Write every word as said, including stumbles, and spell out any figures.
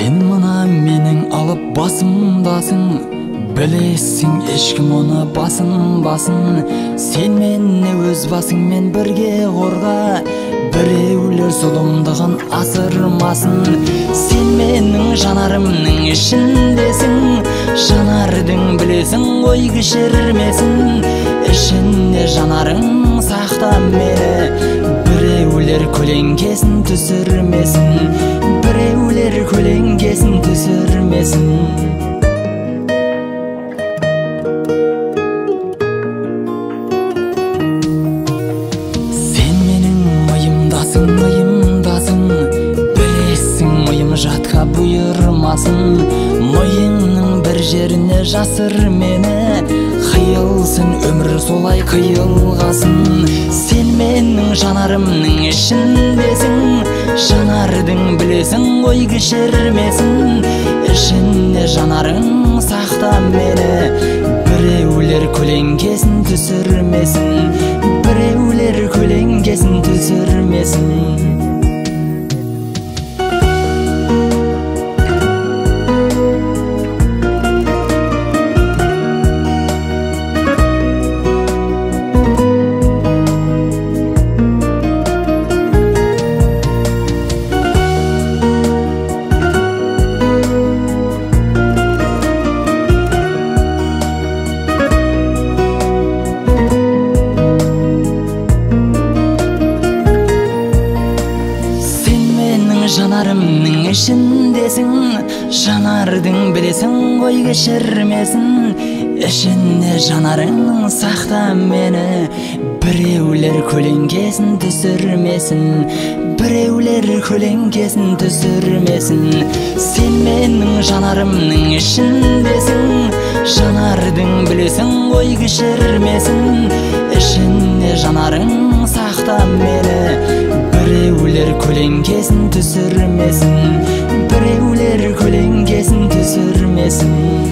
Сен мына менің алып басымдасың, білесің ешкім оны басынбасын. Сен мені өз басыңмен бірге қорға, біреулер зұлымдығын асырмасын. Сен менің жанарымның ішіндесің, жанардың білесің ғой кешірмесін. Ішінде жанарың сақта мені, біреулер көлеңкесін түсірмесін, біреулер көлеңкесін түсірмесін. Сен менің миымдасың, миымдасың, білесің миым жатқа бұйырмасын. Миыңның бір жеріне жасыр мені, қиылсын өмір солай қиылғасын. Сен менің жанарымның ішіндесің, жанардың білесің ғой кешірмесін. Ішінде жанарың сақта мені, біреулер көлеңкесін түсірмесін, біреулер көлеңкесін түсірмесін. Жанарымның ішіндесің, жанардың білесің ғой кешірмесін. Ішінде жанарыңның сақта мені, біреулер көлеңкесін түсірмесін, біреулер көлеңкесін түсірмесін. Сен менің жанарымның ішіндесің, жанардың білесің ғой кешірмесін. Ішінде жанарың сақта мені, біреулер көлеңкесін түсірмесін, біреулер көлеңкесін түсірмесін.